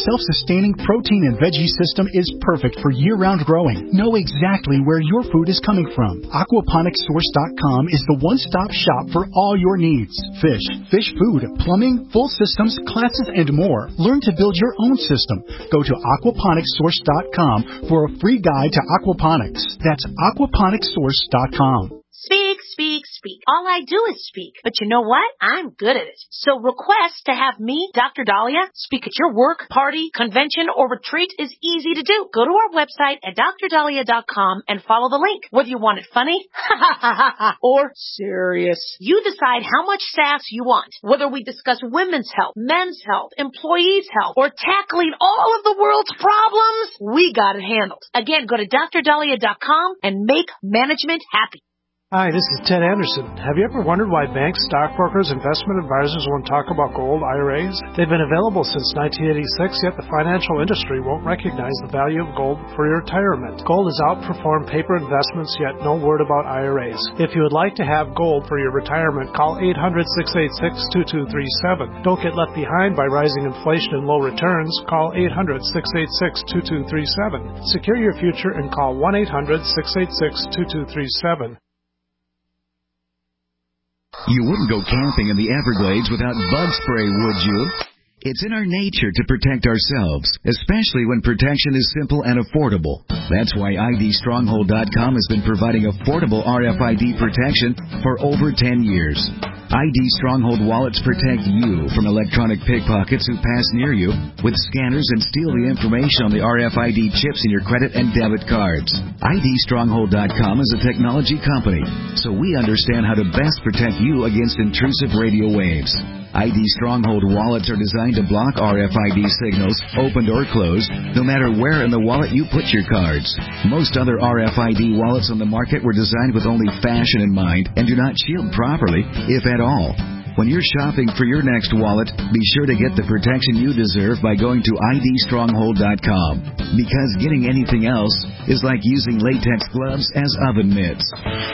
self-sustaining protein and veggie system is perfect for year-round growing. Know exactly where your food is coming from. aquaponics source dot com is the one-stop shop for all your needs. Fish, fish food, plumbing, full systems, classes, and more. Learn to build your own system. Go to aquaponics source dot com for a free guide to aquaponics. That's aquaponics source dot com. Speak, speak, speak. All I do is speak. But you know what? I'm good at it. So request to have me, Doctor Dahlia, speak at your work, party, convention, or retreat is easy to do. Go to our website at dr dahlia dot com and follow the link. Whether you want it funny or serious, you decide how much sass you want. Whether we discuss women's health, men's health, employees' health, or tackling all of the world's problems, we got it handled. Again, go to dr dahlia dot com and make management happy. Hi, this is Ted Anderson. Have you ever wondered why banks, stockbrokers, investment advisors won't talk about gold I R As? They've been available since nineteen eighty-six, yet the financial industry won't recognize the value of gold for your retirement. Gold has outperformed paper investments, yet no word about I R As. If you would like to have gold for your retirement, call eight hundred, six eight six, two two three seven. Don't get left behind by rising inflation and low returns. Call eight hundred, six eight six, two two three seven. Secure your future and call one eight hundred, six eight six, two two three seven. You wouldn't go camping in the Everglades without bug spray, would you? It's in our nature to protect ourselves, especially when protection is simple and affordable. That's why I D Stronghold dot com has been providing affordable R F I D protection for over ten years. I D Stronghold wallets protect you from electronic pickpockets who pass near you with scanners and steal the information on the R F I D chips in your credit and debit cards. I D Stronghold dot com is a technology company, so we understand how to best protect you against intrusive radio waves. I D Stronghold wallets are designed to block R F I D signals, opened or closed, no matter where in the wallet you put your cards. Most other R F I D wallets on the market were designed with only fashion in mind and do not shield properly, if at all. When you're shopping for your next wallet, be sure to get the protection you deserve by going to I D Stronghold dot com. Because getting anything else is like using latex gloves as oven mitts.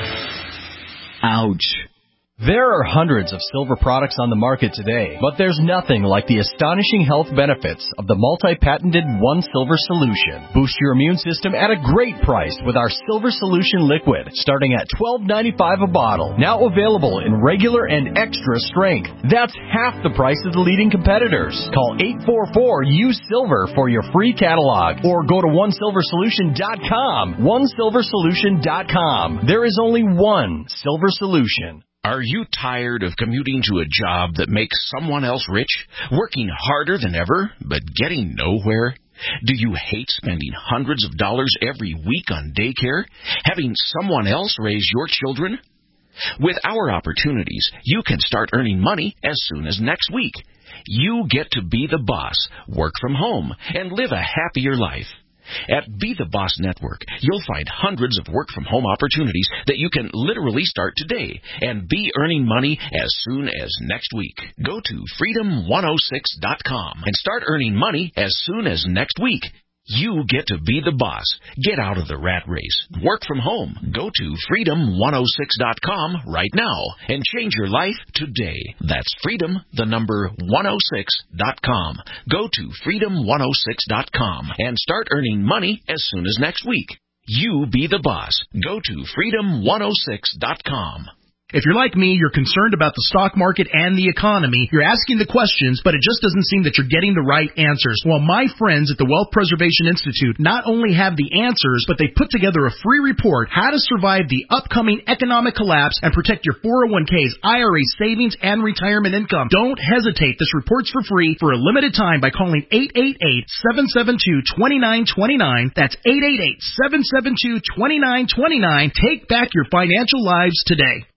Ouch. There are hundreds of silver products on the market today, but there's nothing like the astonishing health benefits of the multi-patented One Silver Solution. Boost your immune system at a great price with our Silver Solution Liquid, starting at twelve ninety-five a bottle. Now available in regular and extra strength. That's half the price of the leading competitors. Call eight four four U Silver for your free catalog, or go to one silver solution dot com. one silver solution dot com. There is only one Silver Solution. Are you tired of commuting to a job that makes someone else rich, working harder than ever, but getting nowhere? Do you hate spending hundreds of dollars every week on daycare, having someone else raise your children? With our opportunities, you can start earning money as soon as next week. You get to be the boss, work from home, and live a happier life. At Be the Boss Network, you'll find hundreds of work-from-home opportunities that you can literally start today and be earning money as soon as next week. Go to freedom one oh six dot com and start earning money as soon as next week. You get to be the boss. Get out of the rat race. Work from home. Go to freedom one oh six dot com right now and change your life today. That's freedom, the number one oh six dot com. Go to freedom one oh six dot com and start earning money as soon as next week. You be the boss. Go to freedom one oh six dot com. If you're like me, you're concerned about the stock market and the economy. You're asking the questions, but it just doesn't seem that you're getting the right answers. Well, my friends at the Wealth Preservation Institute not only have the answers, but they put together a free report, How to Survive the Upcoming Economic Collapse and Protect Your four oh one k's, I R As, savings, and retirement income. Don't hesitate. This report's for free for a limited time by calling eight eight eight, seven seven two, two nine two nine. That's eight eight eight, seven seven two, two nine two nine. Take back your financial lives today.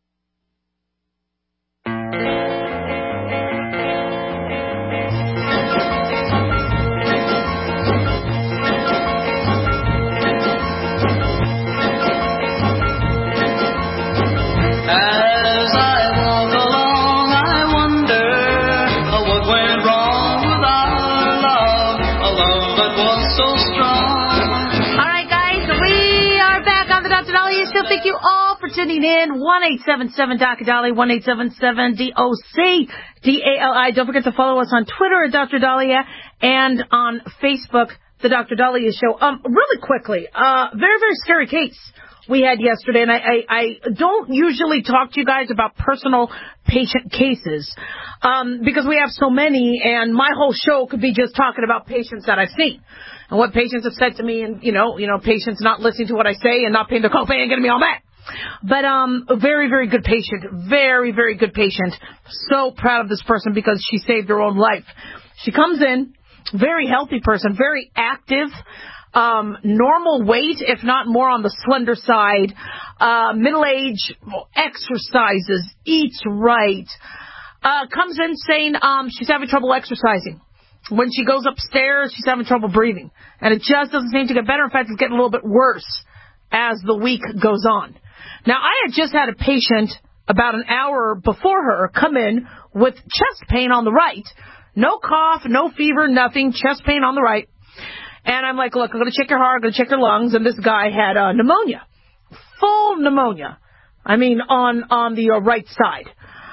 Thank you all for tuning in. one eight seven seven D O C Dolly, one eight seven seven D O C. D A L I. Don't forget to follow us on Twitter at Doctor Daliah and on Facebook, The Doctor Daliah Show. Um, really quickly, uh, very, very scary case we had yesterday, and I, I, I don't usually talk to you guys about personal patient cases um, because we have so many, and my whole show could be just talking about patients that I've seen and what patients have said to me, and you know, you know, patients not listening to what I say and not paying their copay and getting me all mad. But um, a very, very good patient, very, very good patient. So proud of this person because she saved her own life. She comes in, very healthy person, very active. Um, normal weight, if not more on the slender side, uh, middle age, exercises, eats right, uh, comes in saying, um, she's having trouble exercising. When she goes upstairs, she's having trouble breathing. And it just doesn't seem to get better. In fact, it's getting a little bit worse as the week goes on. Now, I had just had a patient about an hour before her come in with chest pain on the right. No cough, no fever, nothing, chest pain on the right. And I'm like, look, I'm going to check your heart, I'm going to check your lungs. And this guy had uh, pneumonia, full pneumonia. I mean, on, on the uh, right side.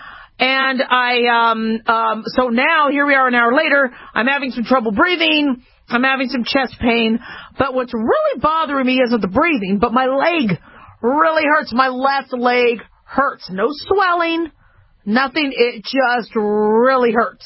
And I, um, um, so now here we are an hour later. I'm having some trouble breathing. I'm having some chest pain. But what's really bothering me isn't the breathing, but my leg really hurts. My left leg hurts. No swelling, nothing. It just really hurts.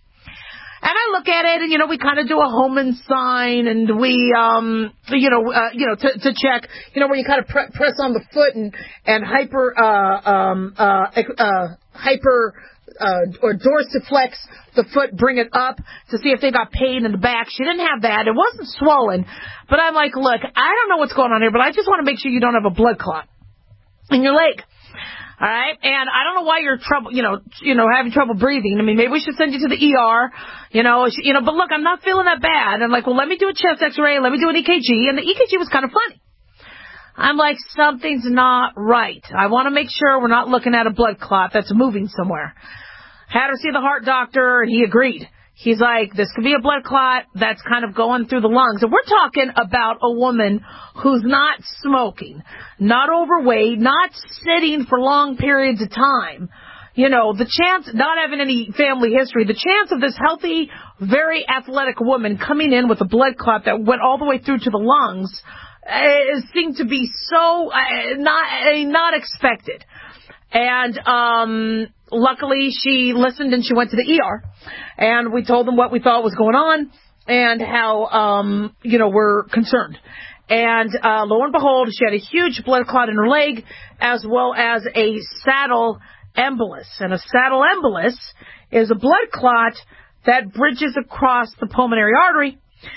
And I look at it, and, you know, we kind of do a Homan sign, and we, um, you know, uh, you know, to, to check, you know, where you kind of pre- press on the foot and, and hyper, uh, um, uh, uh, hyper, uh, or dorsiflex the foot, bring it up to see if they got pain in the back. She didn't have that. It wasn't swollen. But I'm like, look, I don't know what's going on here, but I just want to make sure you don't have a blood clot in your leg. All right, and I don't know why you're trouble, you know, you know, having trouble breathing. I mean, maybe we should send you to the E R, you know, you know. But look, I'm not feeling that bad. I'm like, well, let me do a chest X-ray, let me do an E K G, and the E K G was kind of funny. I'm like, something's not right. I want to make sure we're not looking at a blood clot that's moving somewhere. Had her see the heart doctor, and he agreed. He's like, this could be a blood clot that's kind of going through the lungs. And we're talking about a woman who's not smoking, not overweight, not sitting for long periods of time. You know, the chance, not having any family history, the chance of this healthy, very athletic woman coming in with a blood clot that went all the way through to the lungs uh, seemed to be so uh, not uh, not expected. And um luckily, she listened and she went to the E R, and we told them what we thought was going on and how, um, you know, we're concerned. And uh, lo and behold, she had a huge blood clot in her leg as well as a saddle embolus. And a saddle embolus is a blood clot that bridges across the pulmonary artery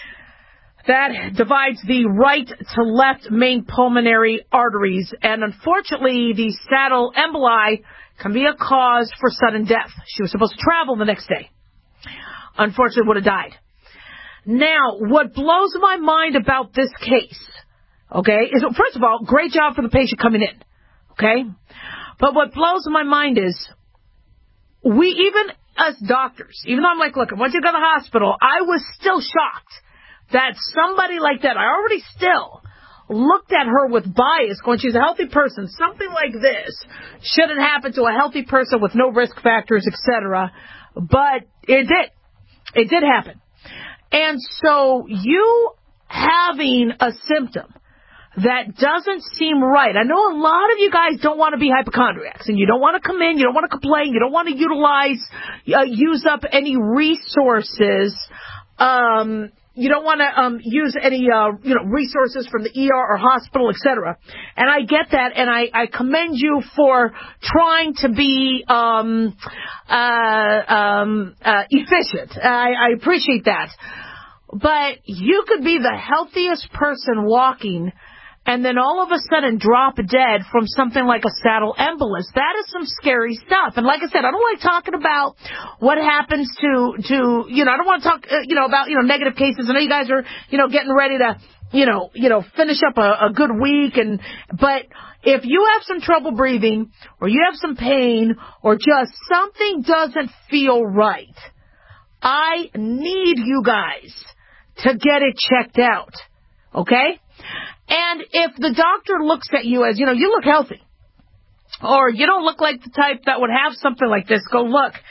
that divides the right to left main pulmonary arteries. And unfortunately, the saddle emboli can be a cause for sudden death. She was supposed to travel the next day. Unfortunately, would have died. Now, what blows my mind about this case, okay, is, first of all, great job for the patient coming in, okay? But what blows my mind is, we, even us doctors, even though I'm like, look, once you go to the hospital, I was still shocked that somebody like that, I already still looked at her with bias, going, she's a healthy person. Something like this shouldn't happen to a healthy person with no risk factors, et cetera. But it did. It did happen. And so you having a symptom that doesn't seem right. I know a lot of you guys don't want to be hypochondriacs, and you don't want to come in, you don't want to complain, you don't want to utilize, uh, use up any resources, um, You don't want to um, use any, uh, you know, resources from the E R or hospital, et cetera. And I get that, and I, I commend you for trying to be um, uh, um, uh, efficient. I, I appreciate that. But you could be the healthiest person walking, and then all of a sudden drop dead from something like a saddle embolus. That is some scary stuff. And like I said, I don't like talking about what happens to, to, you know, I don't want to talk, uh, you know, about, you know, negative cases. I know you guys are, you know, getting ready to, you know, you know, finish up a, a good week. And, but if you have some trouble breathing, or you have some pain, or just something doesn't feel right, I need you guys to get it checked out. Okay? And if the doctor looks at you as, you know, you look healthy, or you don't look like the type that would have something like this, go look.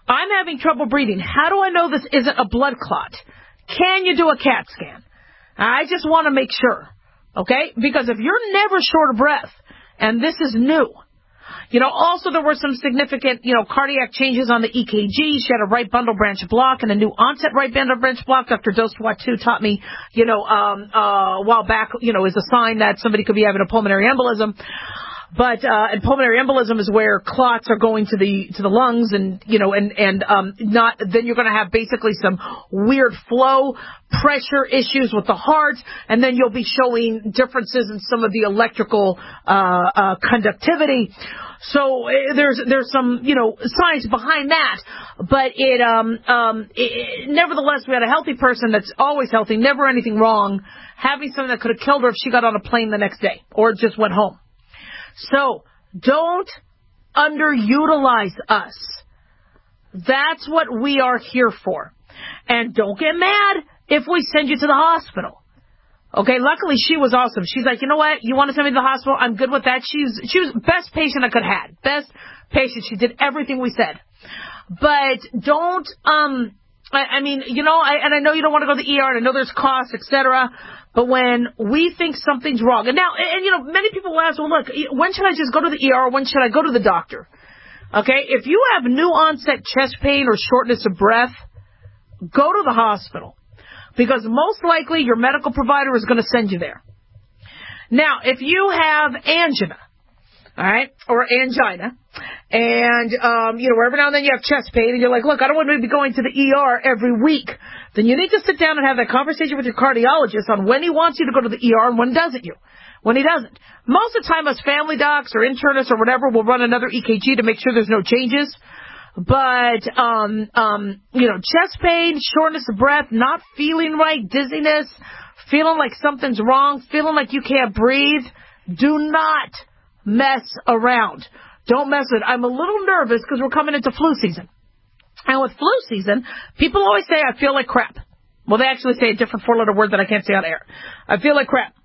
I'm having trouble breathing. How do I know this isn't a blood clot? Can you do a CAT scan? I just want to make sure, okay? Because if you're never short of breath, and this is new, you know, also there were some significant, you know, cardiac changes on the E K G. She had a right bundle branch block and a new onset right bundle branch block. Doctor Dostwatu taught me, you know, um, uh, a while back, you know, is a sign that somebody could be having a pulmonary embolism. But, uh, and pulmonary embolism is where clots are going to the, to the lungs and, you know, and, and, um, not, then you're going to have basically some weird flow, pressure issues with the heart, and then you'll be showing differences in some of the electrical, uh, uh, conductivity. So uh, there's, there's some, you know, science behind that. But it, um, um, it, nevertheless, we had a healthy person that's always healthy, never anything wrong, having something that could have killed her if she got on a plane the next day or just went home. So, don't underutilize us. That's what we are here for. And don't get mad if we send you to the hospital. Okay, luckily she was awesome. She's like, you know what, you want to send me to the hospital? I'm good with that. She's, she was best patient I could have had. Best patient. She did everything we said. But don't, um, I, I mean, you know, I, and I know you don't want to go to the E R, and I know there's costs, et cetera. But when we think something's wrong, and now, and, and you know, many people will ask, well, look, when should I just go to the E R or when should I go to the doctor? Okay, if you have new onset chest pain or shortness of breath, go to the hospital. Because most likely your medical provider is going to send you there. Now, if you have angina, all right, or angina, and, um, you know, every now and then you have chest pain, and you're like, look, I don't want to be going to the E R every week, then you need to sit down and have that conversation with your cardiologist on when he wants you to go to the E R and when doesn't you, when he doesn't. Most of the time, us family docs or internists or whatever will run another E K G to make sure there's no changes. But, um, um, you know, chest pain, shortness of breath, not feeling right, dizziness, feeling like something's wrong, feeling like you can't breathe, do not mess around. Don't mess with it. I'm a little nervous because we're coming into flu season. And with flu season, people always say, I feel like crap. Well, they actually say a different four-letter word that I can't say on air. I feel like crap.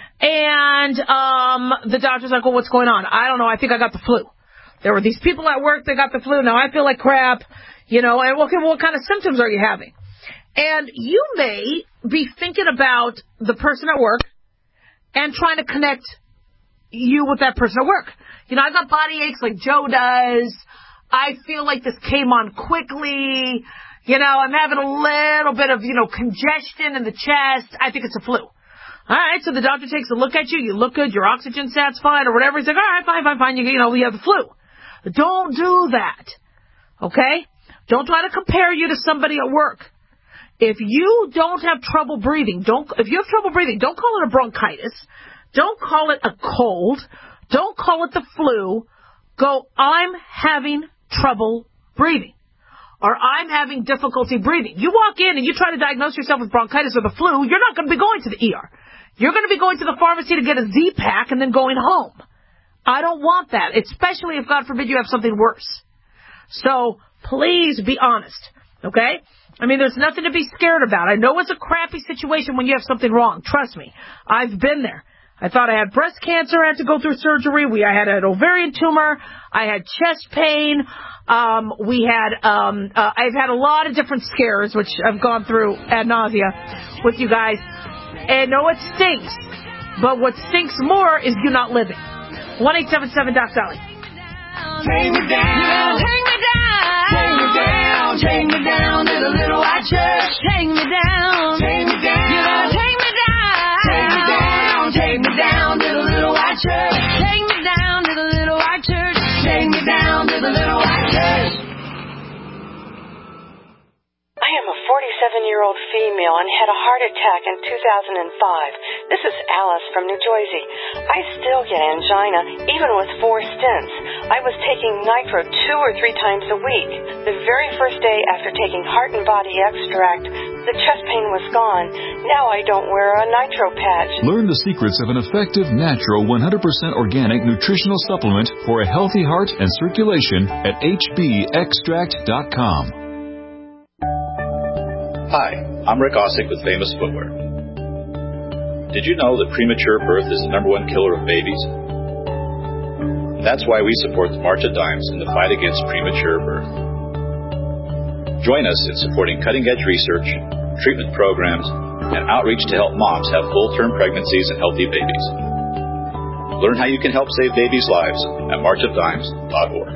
And um the doctor's like, well, what's going on? I don't know. I think I got the flu. There were these people at work that got the flu. Now I feel like crap. You know, and okay, well, what kind of symptoms are you having? And you may be thinking about the person at work and trying to connect you with that person at work. You know, I got body aches like Joe does. I feel like this came on quickly. You know, I'm having a little bit of, you know, congestion in the chest. I think it's a flu. All right, so the doctor takes a look at you. You look good. Your oxygen sat's fine or whatever. He's like, all right, fine, fine, fine. You, you know, we have the flu. Don't do that. Okay? Don't try to compare you to somebody at work. If you don't have trouble breathing, don't, if you have trouble breathing, don't call it a bronchitis. Don't call it a cold. Don't call it the flu. Go, I'm having trouble breathing. Or I'm having difficulty breathing. You walk in and you try to diagnose yourself with bronchitis or the flu, you're not going to be going to the E R. You're going to be going to the pharmacy to get a Z-Pack and then going home. I don't want that, especially if, God forbid, you have something worse. So please be honest, okay? I mean, there's nothing to be scared about. I know it's a crappy situation when you have something wrong. Trust me. I've been there. I thought I had breast cancer. I had to go through surgery. We, I had an ovarian tumor. I had chest pain. Um, we had, um, uh, I've had a lot of different scares, which I've gone through ad nausea with you guys. And no, it stinks. But what stinks more is you not living. one eight seven seven Doc Dolly. Take me down. Take me down. Take me down. Take me down to the little white church. Take me down. Take me down. You gotta take me down. Take me down. Take me down to the little white church. Take me down to the little white church. Take me down to the little white church. I am a forty-seven-year-old female and had a heart attack in two thousand five. This is Alice from New Jersey. I still get angina, even with four stents. I was taking nitro two or three times a week. The very first day after taking Heart and Body Extract, the chest pain was gone. Now I don't wear a nitro patch. Learn the secrets of an effective, natural, one hundred percent organic nutritional supplement for a healthy heart and circulation at H B extract dot com. Hi, I'm Rick Ossick with Famous Footwear. Did you know that premature birth is the number one killer of babies? That's why we support the March of Dimes in the fight against premature birth. Join us in supporting cutting-edge research, treatment programs, and outreach to help moms have full-term pregnancies and healthy babies. Learn how you can help save babies' lives at march of dimes dot org.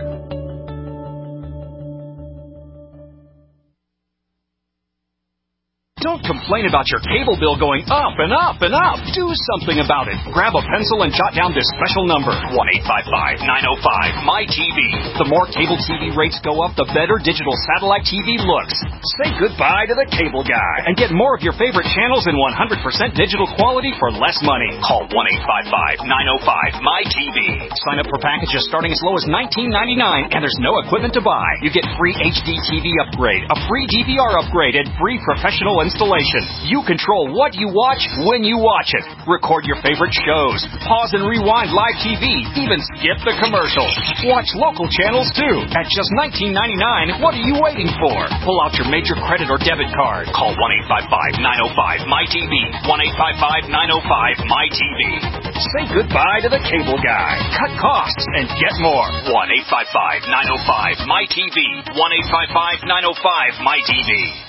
Don't complain about your cable bill going up and up and up. Do something about it. Grab a pencil and jot down this special number, one eight five five, nine oh five, M Y T V. The more cable T V rates go up, the better digital satellite T V looks. Say goodbye to the cable guy and get more of your favorite channels in one hundred percent digital quality for less money. Call one eight five five, nine oh five, M Y T V. Sign up for packages starting as low as nineteen ninety-nine, and there's no equipment to buy. You get free H D T V upgrade, a free D V R upgrade, and free professional installation. You control what you watch when you watch it. Record your favorite shows. Pause and rewind live T V. Even skip the commercials. Watch local channels too. At just nineteen ninety-nine, what are you waiting for? Pull out your major credit or debit card. Call one eight five five, nine oh five, M Y T V. one eight five five, nine oh five, M Y T V. Say goodbye to the cable guy. Cut costs and get more. one eight five five, nine oh five, M Y T V. one eight five five, nine oh five, M Y T V.